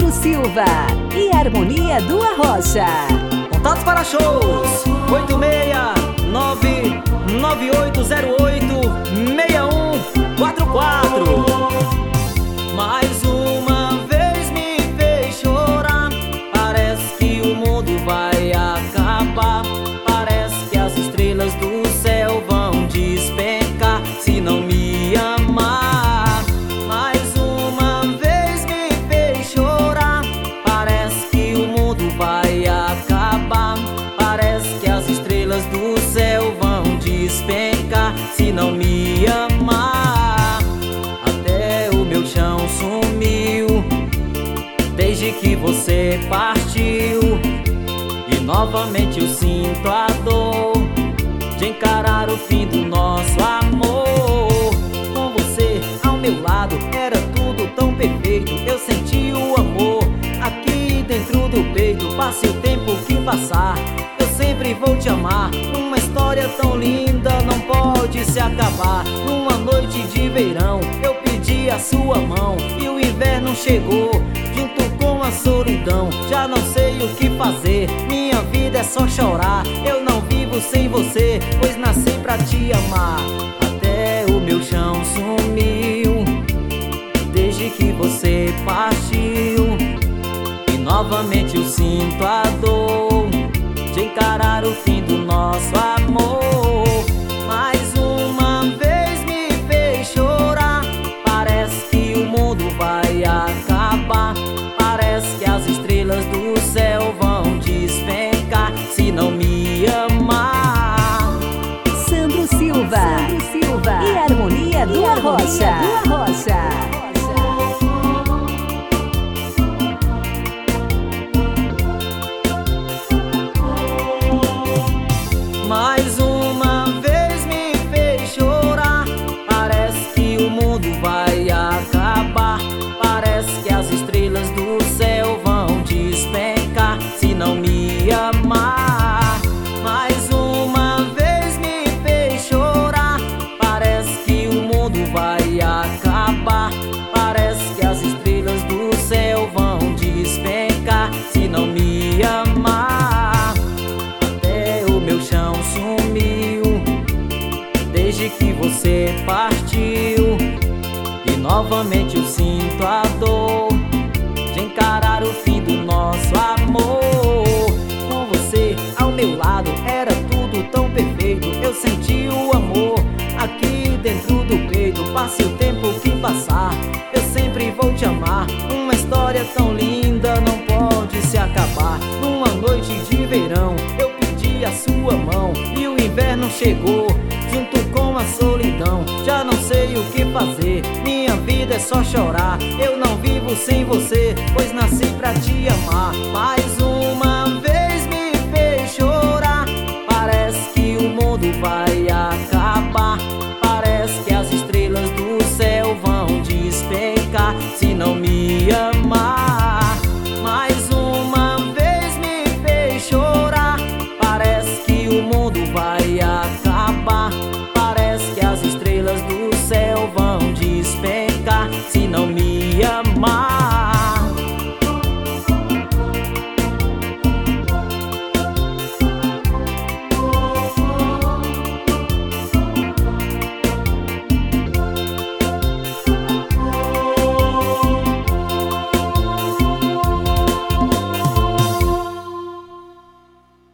Sandro Silva e Harmonia do Arrocha. Contatos para shows 869-9808-6144. Mais uma vez me fez chorar. Parece que o mundo vai acabar. Parece que as estrelas do céu vão despencar se não me amar. Mais uma vez me fez chorar. Parece que o mundo vai acabar. Parece que as estrelas do céu vão despencar se não me amar. Até o meu chão sumiu desde que você partiu. E novamente eu sinto a dor de encarar o fim do nosso amor. Com você ao meu lado era tudo tão perfeito. Eu senti o amor aqui dentro do peito. Passe o tempo que passar, eu sempre vou te amar. Uma história tão linda não pode se acabar. Numa noite de verão eu pedi a sua mão e o inverno chegou junto com a solidão. Já não sei o que fazer, minha vida é só chorar. Eu não vivo sem você, pois nasci pra te amar. Até o meu chão sumiu desde que você partiu. E novamente eu sinto a dor de encarar o fim do nosso amor. Mais uma vez me fez chorar. Parece que o mundo vai acabar. Parece que as estrelas do céu vão despencar se não me amar. Sandro Silva e Harmonia do Arrocha. Mais uma vez me fez chorar. Parece que o mundo vai acabar. Parece que as estrelas do céu vão despencar se não me amar. Mais uma vez me fez chorar. Parece que o mundo vai acabar. Parece que as estrelas do céu vão despencar se não me amar. Até o meu chão sumiu desde que você partiu. E novamente eu sinto a dor de encarar o fim do nosso amor. Com você ao meu lado era tudo tão perfeito. Eu senti o amor aqui dentro do peito. Passe o tempo que passar, eu sempre vou te amar. Uma história tão linda não pode se acabar. Numa noite de verão eu pedi a sua mão e o inverno chegou junto com a solidão. Já não sei o que fazer, minha vida é só chorar. Eu não vivo sem você, pois nasci pra te amar. Mais uma vez me fez chorar. Parece que o mundo vai acabar. Parece que as estrelas do céu vão despencar se não me amar. Mais uma vez me fez chorar. Parece que o mundo vai acabar. Parece que as estrelas do céu vão despencar se não me